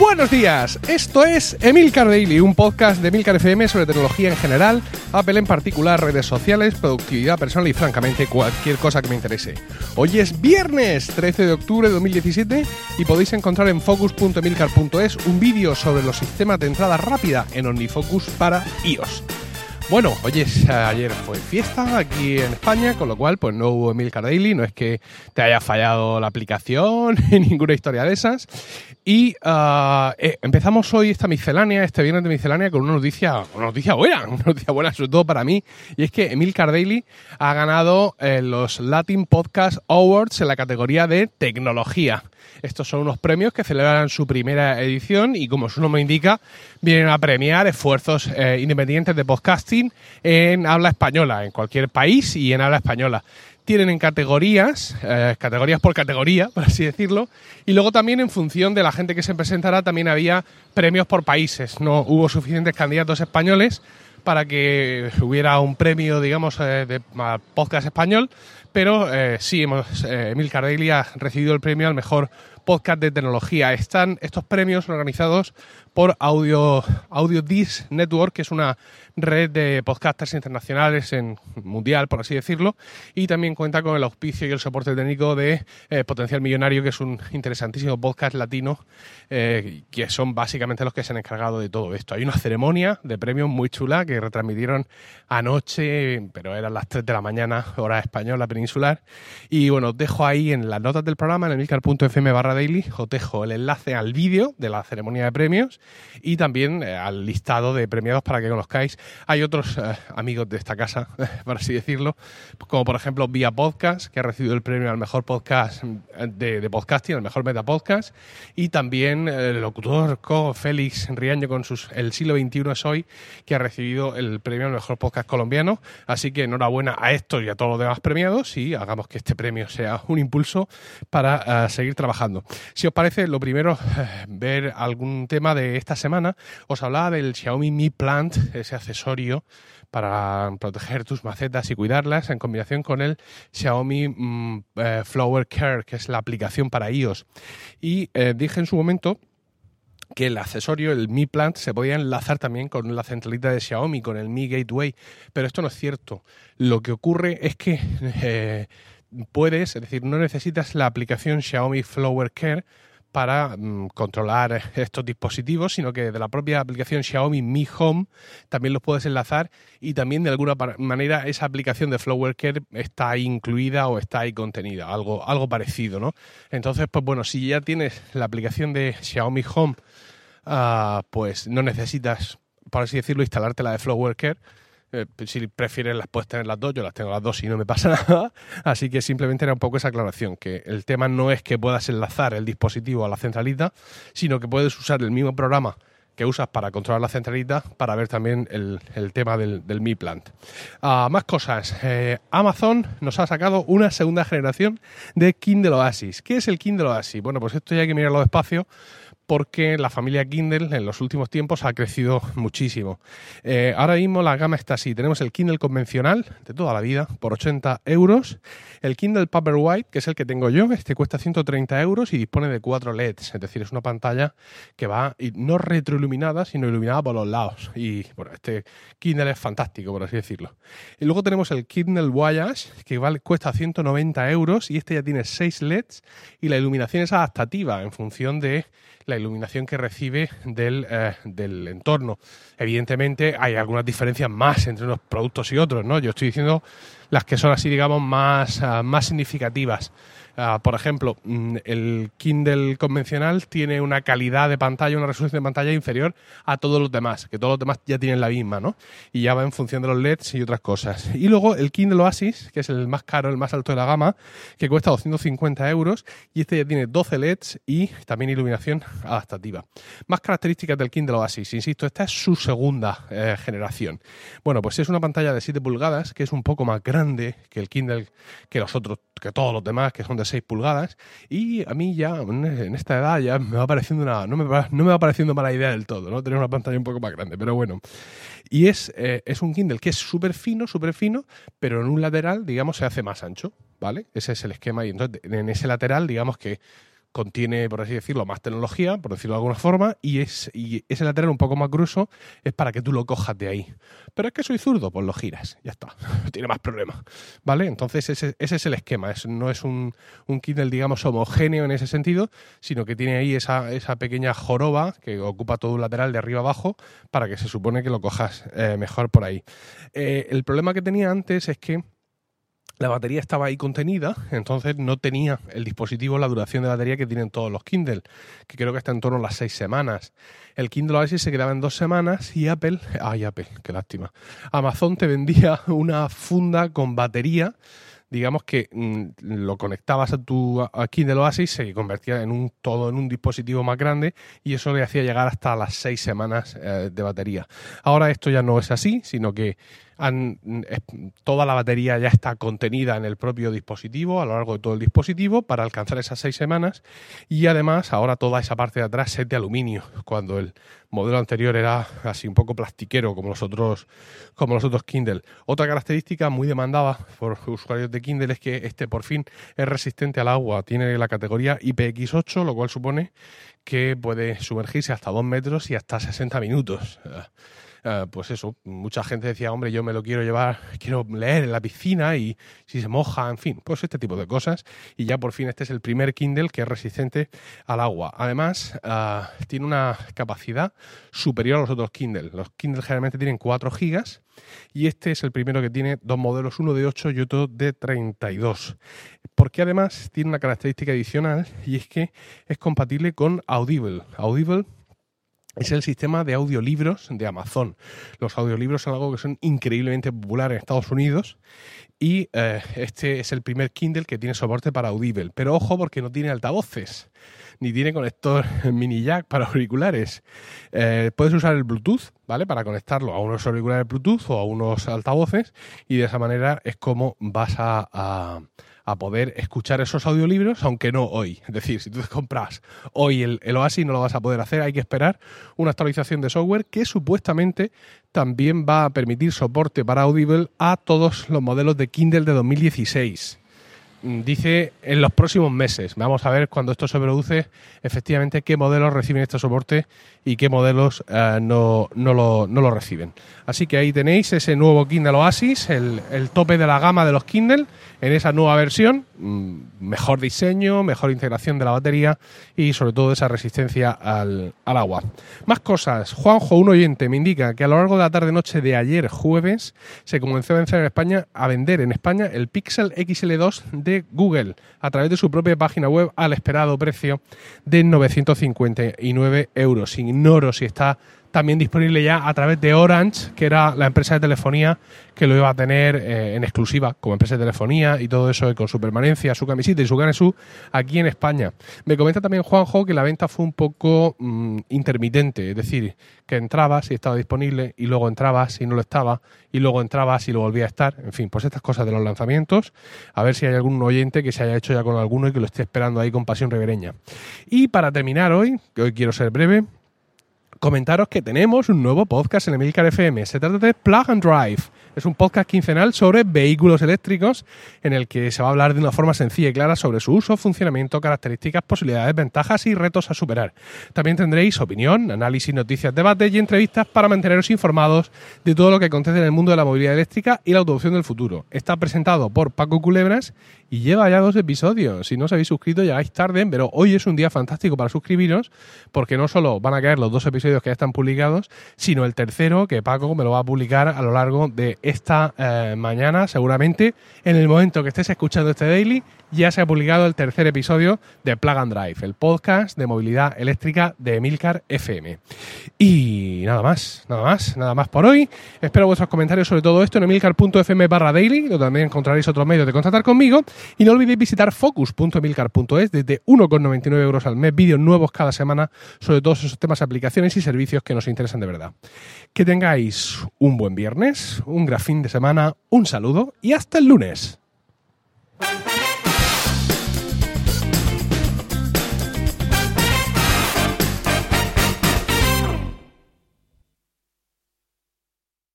Buenos días, esto es Emilcar Daily, un podcast de Emilcar FM sobre tecnología en general, Apple en particular, redes sociales, productividad personal y francamente cualquier cosa que me interese. Hoy es viernes 13 de octubre de 2017 y podéis encontrar en focus.emilcar.es un vídeo sobre los sistemas de entrada rápida en OmniFocus para iOS. Bueno, ayer fue fiesta aquí en España, con lo cual pues no hubo Emilcar Daily, no es que te haya fallado la aplicación ni ninguna historia de esas. Y empezamos hoy este viernes de miscelánea con una noticia buena sobre todo para mí, y es que Emilcar Daily ha ganado los Latin Podcast Awards en la categoría de tecnología. Estos son unos premios que celebran su primera edición y, como su nombre indica, vienen a premiar esfuerzos independientes de podcasting en habla española, en cualquier país y en habla española. Tienen en categorías por categoría, por así decirlo, y luego también en función de la gente que se presentará también había premios por países. No hubo suficientes candidatos españoles para que hubiera un premio, digamos, de podcast español, pero sí, Emilcar Daily ha recibido el premio al mejor podcast de tecnología. Están estos premios organizados por Audio This Network, que es una red de podcasters internacionales mundial, por así decirlo, y también cuenta con el auspicio y el soporte técnico de Potencial Millonario, que es un interesantísimo podcast latino, que son básicamente los que se han encargado de todo esto. Hay una ceremonia de premios muy chula que retransmitieron anoche, pero eran las 3 de la mañana, hora española peninsular, y bueno, os dejo ahí en las notas del programa, en emilcar.fm/daily, os dejo el enlace al vídeo de la ceremonia de premios y también al listado de premiados para que conozcáis. Hay otros amigos de esta casa, por así decirlo, como por ejemplo Vía Podcast, que ha recibido el premio al mejor podcast de podcasting, al mejor metapodcast, y también el locutor Félix Riaño con El siglo XXI es hoy, que ha recibido el premio al mejor podcast colombiano. Así que enhorabuena a estos y a todos los demás premiados y hagamos que este premio sea un impulso para seguir trabajando. Si os parece, lo primero, ver algún tema de esta semana. Os hablaba del Xiaomi Mi Plant, ese accesorio para proteger tus macetas y cuidarlas, en combinación con el Xiaomi Flower Care, que es la aplicación para iOS. Y dije en su momento que el accesorio, el Mi Plant, se podía enlazar también con la centralita de Xiaomi, con el Mi Gateway, pero esto no es cierto. Lo que ocurre es que no necesitas la aplicación Xiaomi Flower Care para controlar estos dispositivos, sino que de la propia aplicación Xiaomi Mi Home también los puedes enlazar, y también de alguna manera esa aplicación de Flower Care está ahí incluida o está ahí contenida, algo parecido, ¿no? Entonces, pues bueno, si ya tienes la aplicación de Xiaomi Home, pues no necesitas, por así decirlo, instalarte la de Flower Care. Si prefieres las puedes tener las dos, yo las tengo las dos y no me pasa nada, así que simplemente era un poco esa aclaración, que el tema no es que puedas enlazar el dispositivo a la centralita, sino que puedes usar el mismo programa que usas para controlar la centralita para ver también el tema del Mi Plant. Más cosas. Amazon nos ha sacado una segunda generación de Kindle Oasis. ¿Qué es el Kindle Oasis? Bueno, pues esto ya hay que mirarlo despacio, porque la familia Kindle en los últimos tiempos ha crecido muchísimo. Ahora mismo la gama está así. Tenemos el Kindle convencional de toda la vida por 80 euros. El Kindle Paperwhite, que es el que tengo yo, este cuesta 130 euros y dispone de 4 LEDs. Es decir, es una pantalla que va no retroiluminada, sino iluminada por los lados. Y bueno, este Kindle es fantástico, por así decirlo. Y luego tenemos el Kindle Voyage, que cuesta 190 euros y este ya tiene 6 LEDs y la iluminación es adaptativa en función de la iluminación que recibe del entorno. Evidentemente hay algunas diferencias más entre unos productos y otros, ¿no? Yo estoy diciendo las que son así, digamos, más significativas. Por ejemplo, el Kindle convencional tiene una calidad de pantalla, una resolución de pantalla inferior a todos los demás, que todos los demás ya tienen la misma, ¿no? Y ya va en función de los LEDs y otras cosas. Y luego el Kindle Oasis, que es el más caro, el más alto de la gama, que cuesta 250 euros y este ya tiene 12 LEDs y también iluminación adaptativa. Más características del Kindle Oasis, insisto, esta es su segunda generación. Bueno, pues es una pantalla de 7 pulgadas, que es un poco más grande que el Kindle, que todos los demás, que son de 6 pulgadas, y a mí ya en esta edad ya me va pareciendo no me va pareciendo mala idea del todo, ¿no? Tener una pantalla un poco más grande, pero bueno. Y es un Kindle que es súper fino, pero en un lateral, digamos, se hace más ancho, ¿vale? Ese es el esquema, y entonces en ese lateral, digamos que contiene, por así decirlo, más tecnología, por decirlo de alguna forma, y ese lateral un poco más grueso es para que tú lo cojas de ahí. Pero es que soy zurdo, pues lo giras, ya está, no tiene más problema, ¿vale? Entonces ese es el esquema, no es un Kindle, digamos, homogéneo en ese sentido, sino que tiene ahí esa pequeña joroba que ocupa todo un lateral de arriba abajo para que se supone que lo cojas mejor por ahí. El problema que tenía antes es que la batería estaba ahí contenida, entonces no tenía el dispositivo la duración de batería que tienen todos los Kindle, que creo que está en torno a las 6 semanas. El Kindle Oasis se quedaba en 2 semanas y Apple, qué lástima, Amazon te vendía una funda con batería, digamos que lo conectabas a Kindle Oasis, se convertía en un dispositivo más grande y eso le hacía llegar hasta las 6 semanas de batería. Ahora esto ya no es así, sino que toda la batería ya está contenida en el propio dispositivo, a lo largo de todo el dispositivo, para alcanzar esas 6 semanas, y además ahora toda esa parte de atrás es de aluminio, cuando el modelo anterior era así un poco plastiquero como los otros Kindle. Otra característica muy demandada por usuarios de Kindle es que este por fin es resistente al agua, tiene la categoría IPX8, lo cual supone que puede sumergirse hasta 2 metros y hasta 60 minutos. Pues eso, mucha gente decía, hombre, yo me lo quiero llevar, quiero leer en la piscina y si se moja, en fin, pues este tipo de cosas. Y ya por fin este es el primer Kindle que es resistente al agua. Además, tiene una capacidad superior a los otros Kindle. Los Kindle generalmente tienen 4 gigas y este es el primero que tiene 2 modelos, uno de 8 y otro de 32. Porque además tiene una característica adicional y es que es compatible con Audible. Audible es el sistema de audiolibros de Amazon. Los audiolibros son algo que son increíblemente populares en Estados Unidos y este es el primer Kindle que tiene soporte para Audible. Pero ojo, porque no tiene altavoces, ni tiene conector mini jack para auriculares. Puedes usar el Bluetooth, ¿vale? Para conectarlo a unos auriculares Bluetooth o a unos altavoces y de esa manera es como vas a poder escuchar esos audiolibros, aunque no hoy. Es decir, si tú te compras hoy el Oasis no lo vas a poder hacer, hay que esperar una actualización de software que supuestamente también va a permitir soporte para Audible a todos los modelos de Kindle de 2016. Dice en los próximos meses. Vamos a ver cuando esto se produce efectivamente qué modelos reciben este soporte y qué modelos no lo reciben. Así que ahí tenéis ese nuevo Kindle Oasis, el tope de la gama de los Kindle en esa nueva versión. Mejor diseño, mejor integración de la batería y sobre todo esa resistencia al agua. Más cosas. Juanjo, un oyente, me indica que a lo largo de la tarde-noche de ayer jueves se comenzó a vender en España el Pixel XL2 de Google a través de su propia página web al esperado precio de 959 euros. Ignoro si está también disponible ya a través de Orange, que era la empresa de telefonía que lo iba a tener en exclusiva como empresa de telefonía y todo eso con su permanencia, su camisita y su Ganesú aquí en España. Me comenta también Juanjo que la venta fue un poco intermitente, es decir, que entrabas y estaba disponible y luego entrabas y no lo estaba y luego entrabas y lo volvía a estar. En fin, pues estas cosas de los lanzamientos, a ver si hay algún oyente que se haya hecho ya con alguno y que lo esté esperando ahí con pasión ribereña. Y para terminar hoy, que hoy quiero ser breve, comentaros que tenemos un nuevo podcast en Emilcar FM. Se trata de Plug and Drive. Es un podcast quincenal sobre vehículos eléctricos en el que se va a hablar de una forma sencilla y clara sobre su uso, funcionamiento, características, posibilidades, ventajas y retos a superar. También tendréis opinión, análisis, noticias, debates y entrevistas para manteneros informados de todo lo que acontece en el mundo de la movilidad eléctrica y la automoción del futuro. Está presentado por Paco Culebras y lleva ya 2 episodios. Si no os habéis suscrito, llegáis tarde, pero hoy es un día fantástico para suscribiros porque no solo van a caer los 2 episodios que ya están publicados, sino el tercero que Paco me lo va a publicar a lo largo de esta mañana, seguramente en el momento que estés escuchando este daily ya se ha publicado el tercer episodio de Plug and Drive, el podcast de movilidad eléctrica de Emilcar FM. Y nada más por hoy. Espero vuestros comentarios sobre todo esto en emilcar.fm/daily, donde también encontraréis otros medios de contactar conmigo. Y no olvidéis visitar focus.emilcar.es, desde 1,99 euros al mes, vídeos nuevos cada semana sobre todos esos temas, aplicaciones y servicios que nos interesan de verdad. Que tengáis un buen viernes, un gran fin de semana, un saludo y hasta el lunes.